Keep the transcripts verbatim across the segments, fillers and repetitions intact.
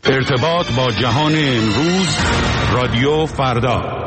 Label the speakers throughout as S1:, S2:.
S1: ارتباط با جهان امروز، رادیو فردا.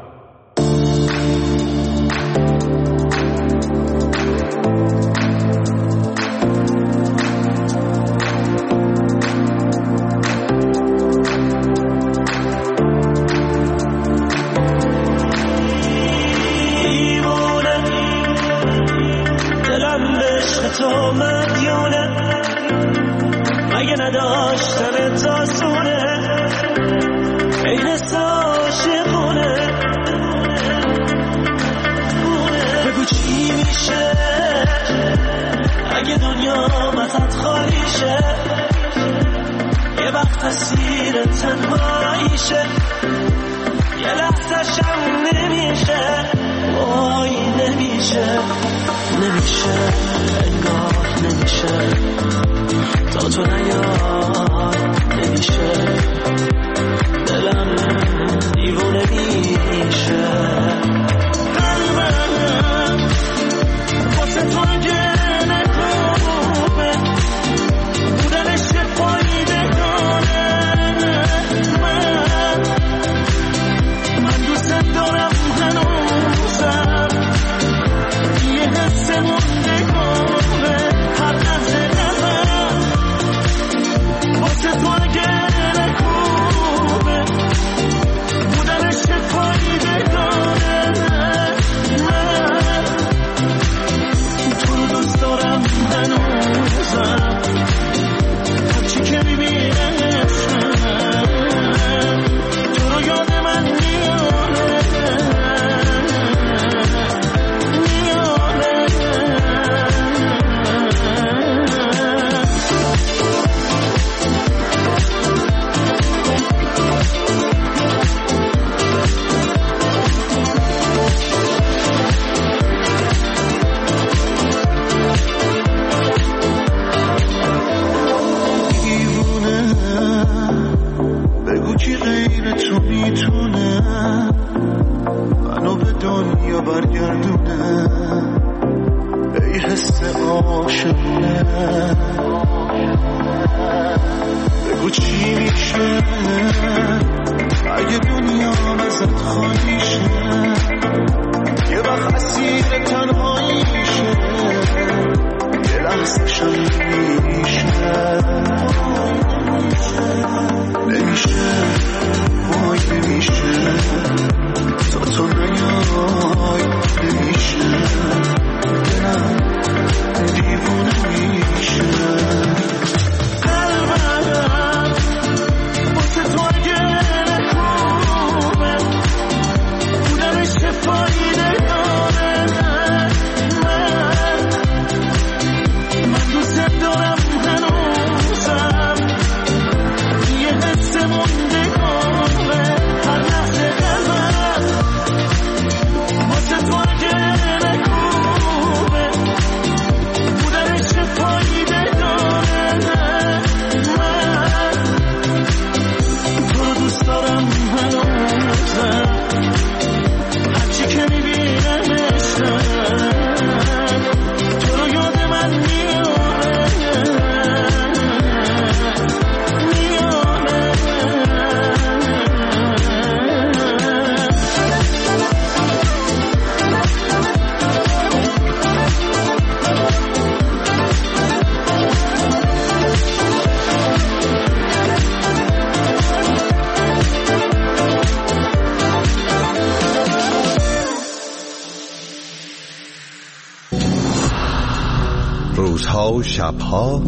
S2: روزها و شبها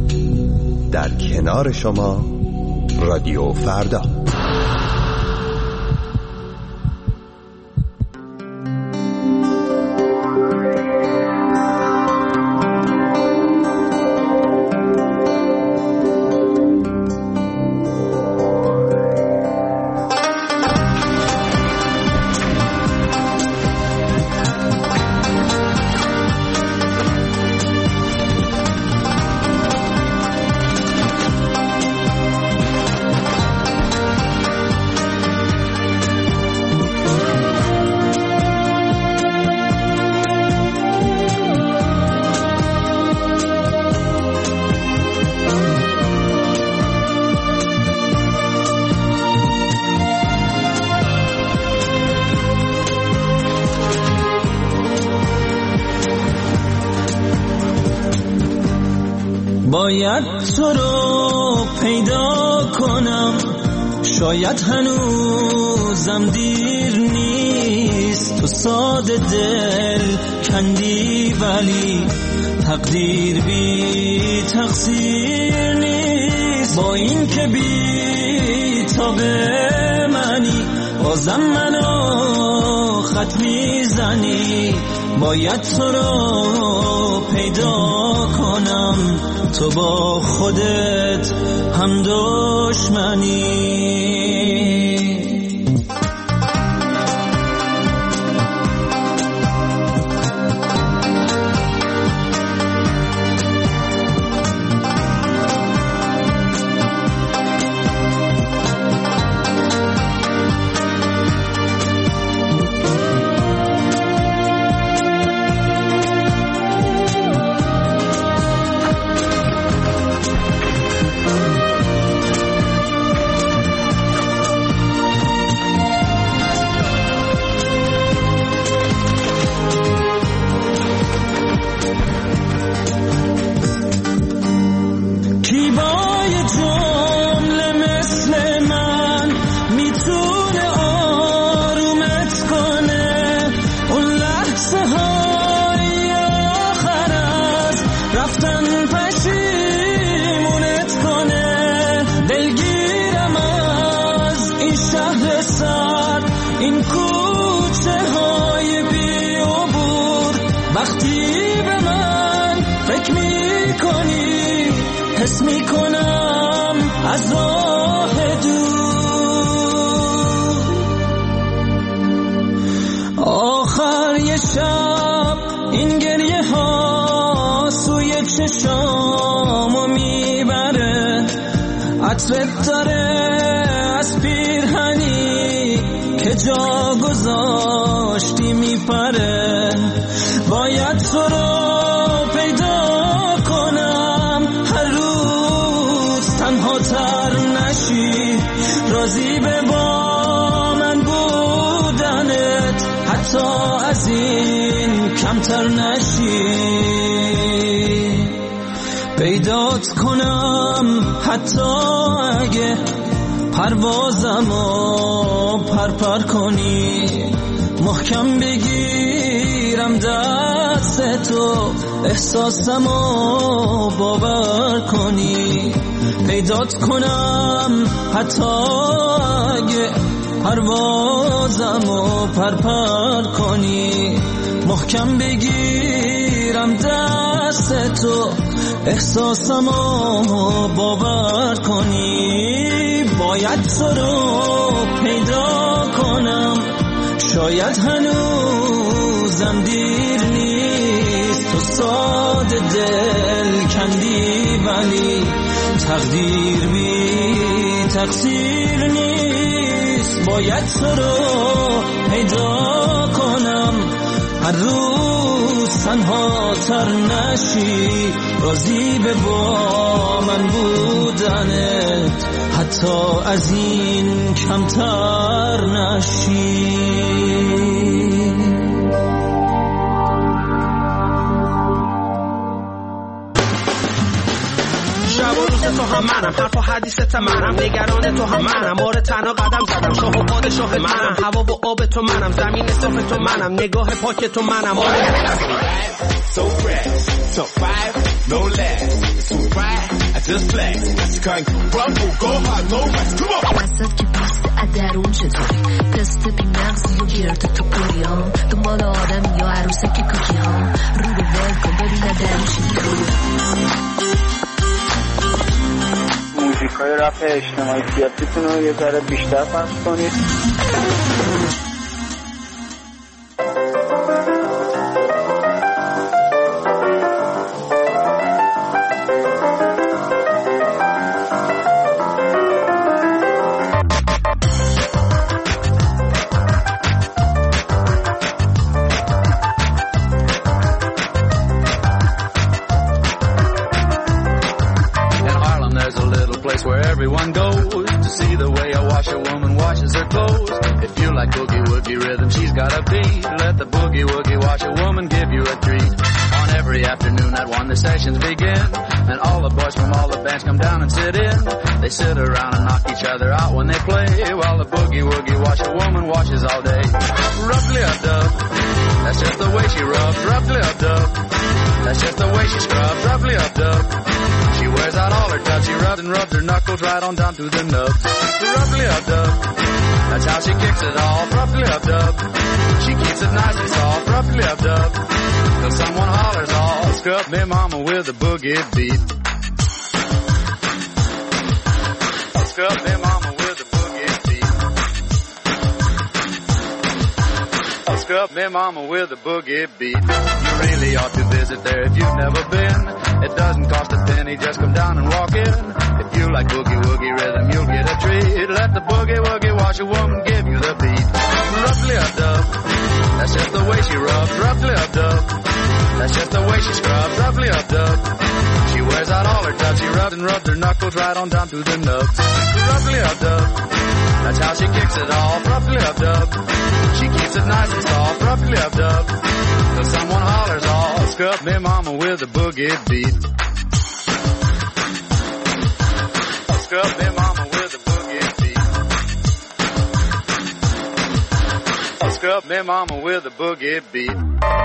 S2: در کنار شما، رادیو فردا.
S3: باید تو رو پیدا کنم، شاید هنوزم دیر نیست. تو ساده دل کندی ولی تقدیر بی تقصیر نیست. با این که بی تاب منی بازم منو خط میزنی. باید تو رو پیدا کنم، تو با خودت هم دشمنی. حس میکنم از راه دور آخر یه شب این گریه ها سوی چشامو میبره. عطرت داره از پیرهنی که جا گذاشتی میپره. باید تو رو پیدا کنم، هر روز تنها تر نشی. راضی به با من بودنت، حتی از این کمتر نشی. پیدات کنم حتی اگه پروازمو پرپر کنی. محکم بگیرم دست تو، احساسمو باور کنی. پیدات کنم حتی اگه پروازمو پرپر کنی. محکم بگیرم دست تو، احساسمو باور کنی. باید تو رو پیدا کنم، شاید هنوزم دیر نیست. تو ساده دل کندی ولی تقدیر بی تقصیر نیست. باید تو رو پیدا کنم، هر روز تنها تر نشی. راضی به با من بودنت، حتی از این کمتر نشی.
S4: تو هم منم، حرف و حدیثت منم، نگران تو هم منم، آره تنها قدم زدم، شاه و پادشاه منم، هوا و آب تو منم، زمین صاف تو منم، نگاه پاک تو منم. آره
S5: so fresh, so five, no less, so right, I just flex, I can't crumble, go hard, no rest, come on.
S6: دستت که پست ادرون چطوری، دست بی مغزی و گرد تو پوریام، دنبال آدم یا عروسه که کوکی ها، رو رو ول کن ببین ادرون چطوری.
S7: موزیکای رپ اجتماعی سیاسیتون رو یه ذره بیشتر پخش کنید.
S8: Where everyone goes to see the way a washerwoman washes her clothes. If you like boogie woogie rhythm, she's got a beat. Let the boogie woogie washerwoman give you a treat. On every afternoon at one, the sessions begin. and all the boys from all the bands come down and sit in. They sit around and knock each other out when they play, while the boogie-woogie washerwoman washes all day. Rub-a-dub, that's just the way she rubs. Rub-a-dub, that's just the way she scrubs. Rub-a-dub, she wears out all her tubs. She rubs and rubs her knuckles right on down to the nubs. Rub-a-dub, that's how she kicks it off. Rub-a-dub, she keeps it nice and soft. Rub-a-dub, till someone hollers all, scrub me mama with a boogie beat. Scrub me mama with a boogie beat. Scrub me mama with a boogie beat. You really ought to visit there if you've never been. It doesn't cost a penny, just come down and walk in. If you like boogie-woogie rhythm, you'll get a treat. Let the boogie-woogie washerwoman give you the beat. Rub-a-dub, that's just the way she rubs. Rub-a-dub, that's just the way she scrubs. Rub-a-dub, she wears out all her tubs. She rubs and rubs her knuckles right on down to the nubs. Rub-a-dub, that's how she kicks it off. Rub-a-dub, she keeps it nice and soft. Rub-a-dub, till someone hollers all, scrub me mama with a boogie beat. Scrub me mama with a boogie beat. Scrub me mama with a boogie beat.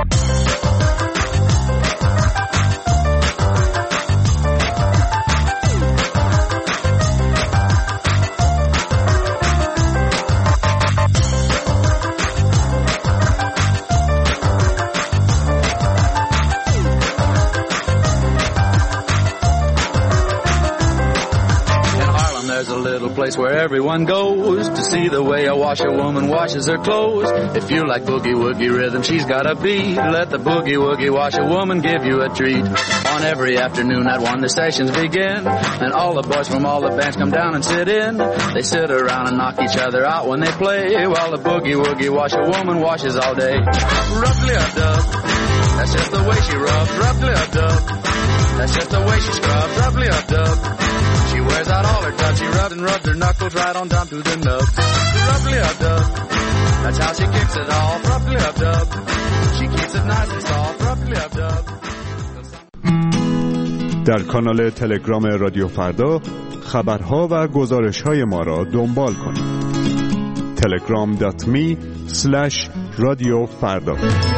S8: Place where everyone goes to see the way a washerwoman washes her clothes. If you like boogie-woogie rhythm, she's got a beat. Let the boogie-woogie washerwoman give you a treat. On every afternoon at one, the sessions begin, and all the boys from all the bands come down and sit in. They sit around and knock each other out when they play, while the boogie-woogie washerwoman washes all day. Rub-a-dub, that's just the way she rubs. Rub-a-dub, that's just the way she scrubs. Rub-a-dub, she wears out all her tubs. She rubs and rubs her knuckles right on down to the nubs. Rub-a-dub, that's how she kicks it off. Rub-a-dub, she keeps it nice and soft. Rub-a-dub.
S9: در کانال تلگرام رادیو فردا خبرها و گزارش‌های ما را دنبال کنید. تلگرام دات می اسلش رادیو فردا.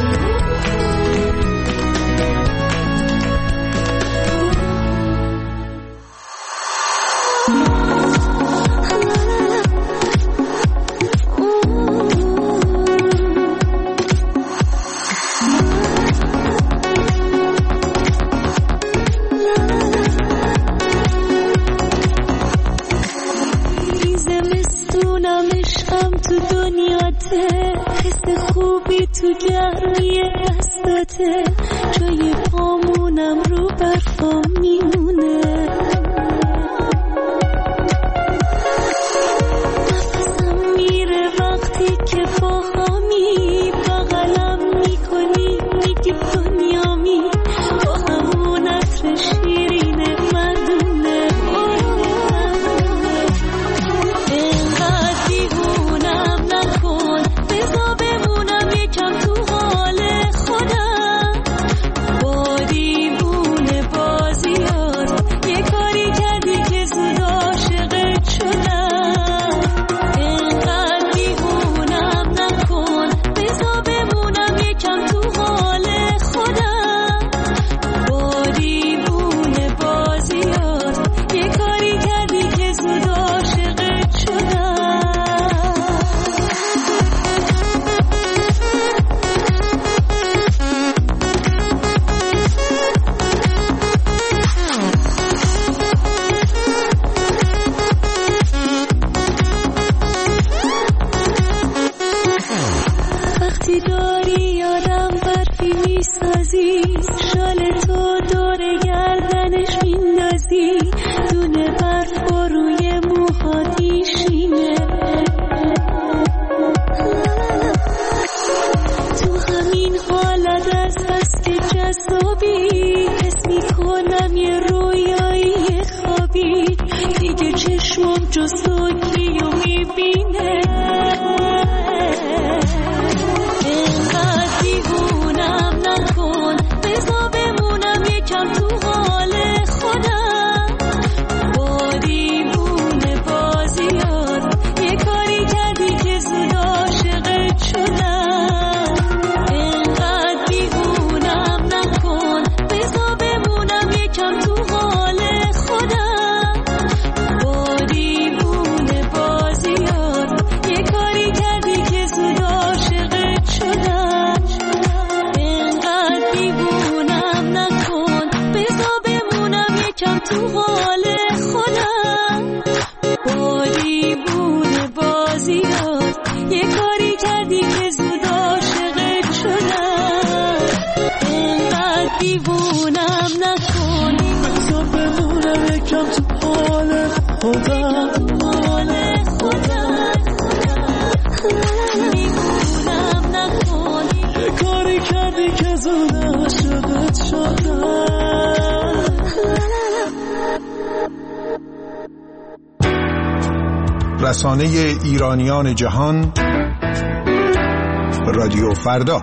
S10: تو گرمی دستاته، جای پامونم رو برفام میمونه. نفسم میره وقتی که با همی بغلم میکنی، میگی دنیامی با همون عطر شیرین مردونه. اینقدر دیوونم نکن، بذار بمونم یکم تو حال خودم. با دیوونه بازیات یه کاری کردی که زود عاشقت شدم. اینقدر دیوونم نکن، بذار بمونم یکم تو حال خودم. با دیوونه بازیات یه کاری کردی که زود عاشقت شدم. وقتی داری یادم برفی میسازی، شال تو دور گردنش میندازی، دونه برف و روی موهات میشینه. تو همین حالت از هست جذابی، حس میکنم یه رویایی خوابی، دیگه چشمم جز تو کیو میبینه. اینقدر دیوونم نکن، بذار بمونم یکم تو حال خودم. خودم مال خودم میمونم نکنی یه کاری کردی که زونه شدت شدم.
S11: رسانه ایرانیان جهان رادیو فردا.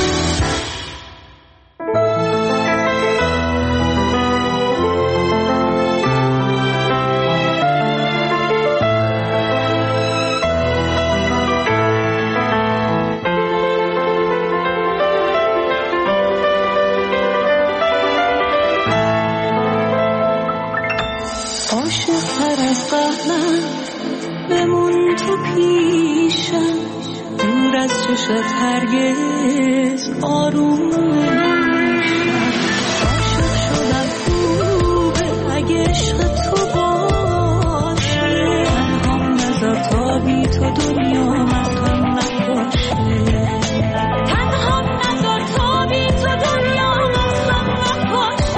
S10: عاشق‌تر از قهرم بمون تو پیشم، دور از چشت هرگز آروم نمیشم. عاشق شدم خوبه اگه عشق تو باشه، تنهام نذار تا بی تو دنیا مطمئن نباشه. تنهام نذار تا بی تو دنیا مطمئن نباشه.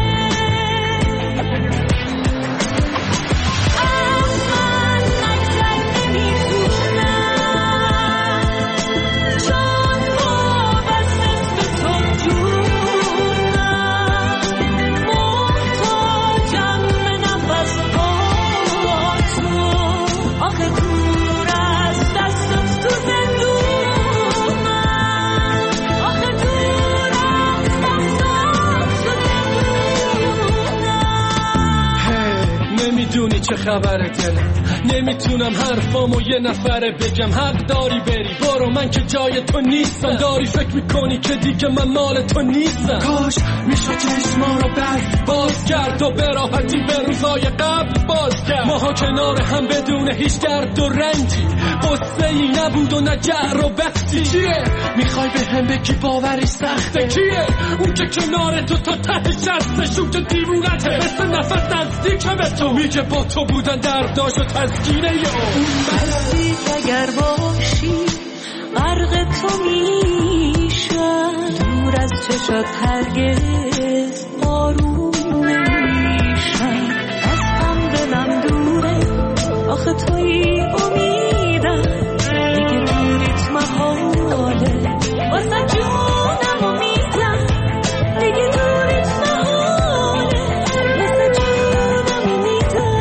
S12: نمیدونی چه خبره دلم، نمیتونم حرفامو یه نفره بگم. حق داری بری برو، من که جای تو نیستم. داری فکر میکنی که دیگه من مال تو نیستم. کاش میشه چشما رو بست باز کرد و به راحتی به روزای قبل باز کرد. ماها کنار هم بدون هیچ درد و رنجی، قصه ای نبود و نه جر و بحثی. چیه میخوای به هم بگی باوری سخته؟ کیه اون که کنار تو تا ته شستش، اون که دیوونته مثل نفس نزدیکه به تو، میگه با تو بودن درداش و تسکینه یا اون
S10: بسید اگر باشی غرق تو میشم، دور از چشات هرگز آروم نمیشم. از هم دلم دوره آخه توی امیدم، دیگه دوریت محاله واسه جونم امیدم. دیگه دوریت محاله واسه جونم امیدم.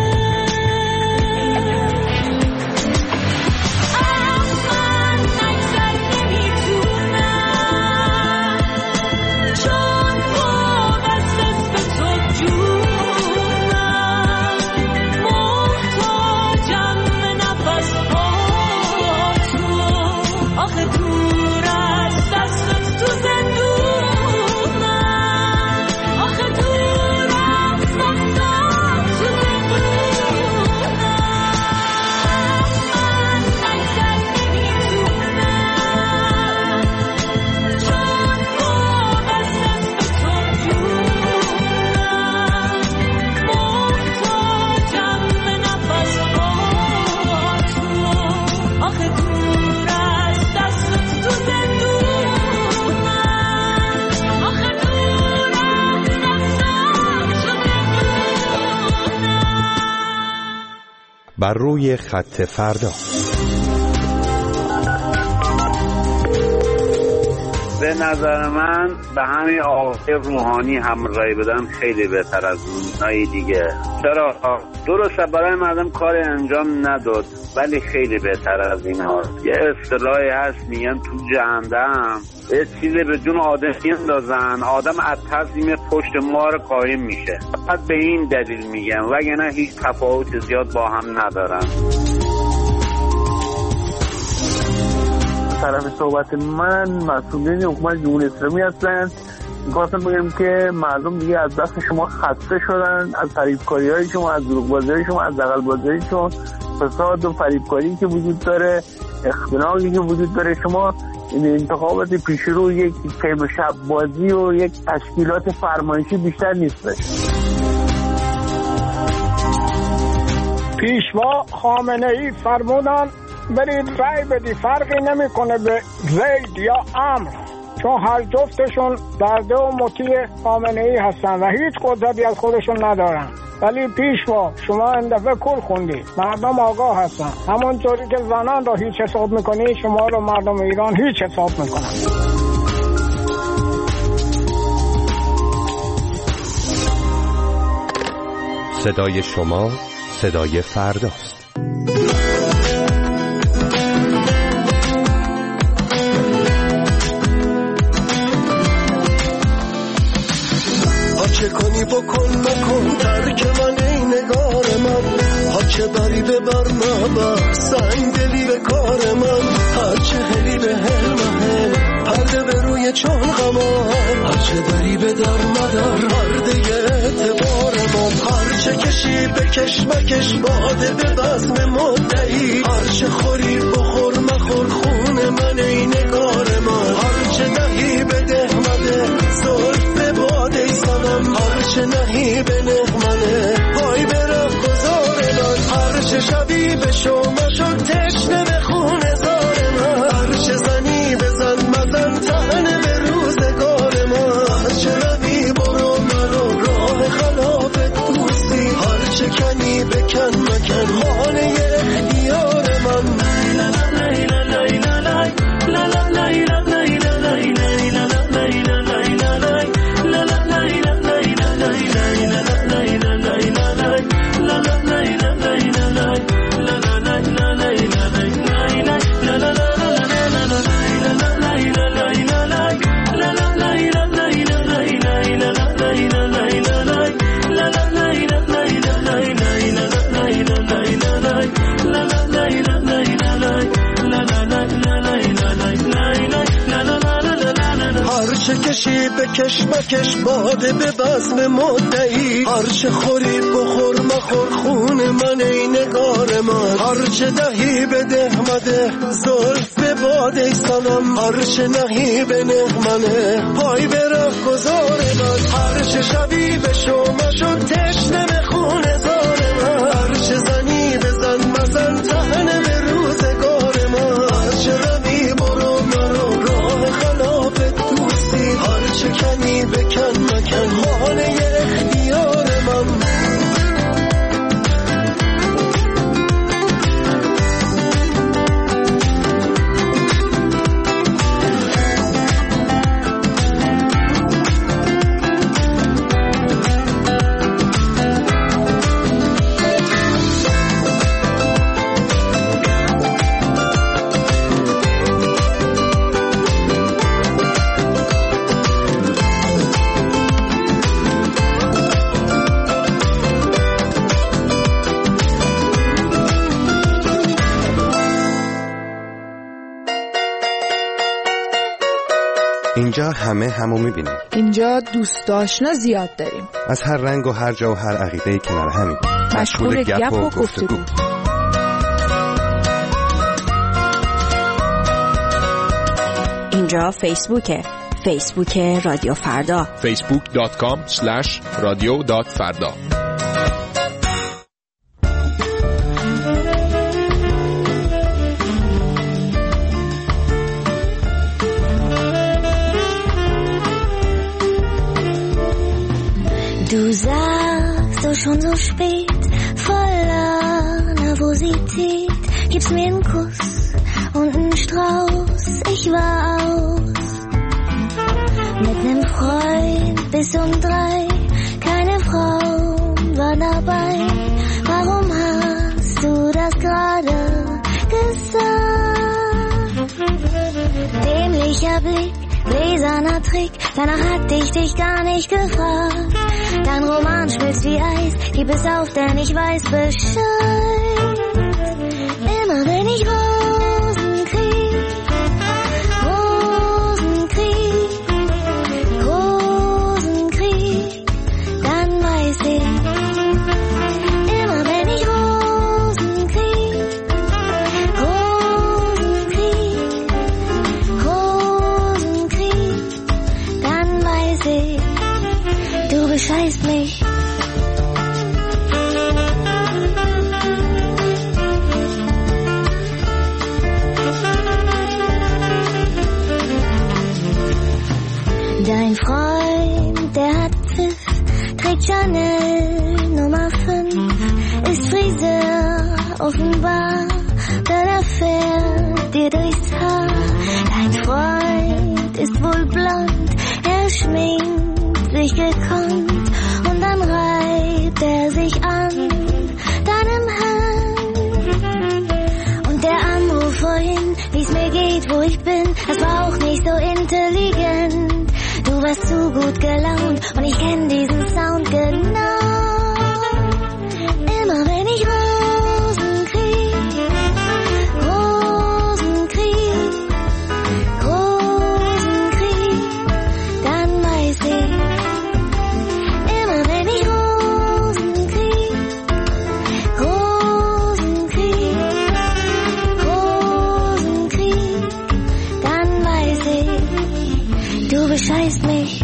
S10: من نگذر نمیتونم، چون وابسته به تو جونم، محتاجم به نفس ها تو. آخه دور از دستت تو زندونم، آخه دور از دستت تو زندونم. من نگذر نمیتونم، چون وابسته به تو جونم، محتاجم به نفس ها تو. آخه دور از دستت تو زندونم، آخه دور از دستت تو زندونم.
S2: بر روی خط فردا.
S7: به نظر من به همین آقای روحانی همراهی بدن خیلی بهتر از اونایی دیگه. چرا؟ درسته برای مردم کار انجام نداد ولی خیلی بهتر از این هاست. یه اصطلاحی هست میگن تو جهنم یه چیزی به جون آدم میندازن، آدم از ترس پشت مار قایم میشه. فقط به این دلیل میگم، وگرنه هیچ تفاوت زیاد با هم ندارن.
S13: طرف صحبت من مسئولین حکومت جمهوری اسلامی هستند. می‌خواستم بگم که مردم دیگه از دست شما خسته شدن، از فریبکاری‌های شما، از دروغ‌بازی‌های شما، از دغل‌بازی‌های شما، فساد و فریبکاری که وجود داره، اختناقی که وجود داره. شما این انتخابات پیش رو یک قیم شب بازی و یک تشکیلات فرمایشی بیشتر نیستش.
S14: پیشوا خامنه‌ای فرمودن برید رای بدی، فرقی نمیکنه به زید یا امر، چون هر جفتشون برده و مطیع خامنه‌ای هستن و هیچ قدرتی از خودشون ندارن. ولی پیشوا شما این دفعه کل خوندی، مردم آگاه هستن. همونطوری که زنان رو هیچ حساب میکنی شما رو مردم ایران هیچ حساب میکنن.
S2: صدای شما صدای فرداست.
S15: چه کنی بکن مکن ترک من ای نگار من، هرچه بری ببر مبر سنگ دلی به کار من، هرچه هلی به هل مهل پرده به روی چون غمان، هرچه بری به در مدر پرده اعتبار من، هرچه کشی بکش مکش باده به بزم مدعی، هرچه خوری بخور مخور خون من ای نگار من، هرچه دهی بده مده زلف به باده سنم، هرچه نهی به نغمنه پای به رفت گذار من، هرچه شبی به شما شد تشنه به خون زار من، هرچه زنی بزن مزن تنه به روزگار من، هرچه روی برو مرو راه خلاف دوستی، هرچه کنی بکن مکن خانه اختیار من. هرچه کشی بکش مکش باده به بزم مدعی، هرچه خوری بخور مخور خون من ای نگار من، هرچه دهی بده مده زلف به باده سنم، هرچه نهی به نغمنه پای به رفت گذار من، هرچه شبی به شما شد تشنه به خون زار من، هرچه زنی بزن مزن تنه به روزگار من، هرچه روی برو مرو راه خلاف دوستی، هرچه کنی بکن مکن خانه اختیار من.
S2: اینجا همه همو میبینیم.
S16: اینجا دوست آشنا زیاد داریم.
S2: از هر رنگ و هر جا و هر عقیده‌ای کنار همیم.
S16: مشغول گپ و گفتگو.
S17: اینجا فیسبوکه. فیسبوک رادیو فردا.
S18: فیسبوک دات کام اسلش رادیو دات فردا.
S19: Du sagst so schon so spät, voller Nervosität, gibst mir einen Kuss und einen Strauß, ich war aus. Mit nem Freund bis um drei, keine Frau war dabei. Warum hast du das gerade gesagt? Dämlicher Blick, gläserner Trick, danach hatte ich dich gar nicht gefragt. Dein Roman schmilzt wie Eis, gib es auf, denn ich weiß Bescheid. Immer wenn ich Rosen krieg, Rosen krieg, Rosen krieg, dann weiß ich. Immer wenn ich Rosen krieg, Rosen krieg, Rosen krieg, dann weiß ich. Du bescheißt mich. offenbar, dann erfährt dir durchs Haar. Dein Freund ist wohl blond, er schminkt sich gekonnt und dann reibt er sich an deinem Hand. Und der Anruf vorhin, wie's mir geht, wo ich bin, das war auch nicht so intelligent. Du warst zu gut gelaunt und ich kenn diesen Sound genau. Immer wenn ich Rosen krieg, Rosen krieg, Rosen krieg, dann weiß ich. Immer wenn ich Rosen krieg, Rosen krieg, Rosen krieg, dann weiß ich. Du bescheißt mich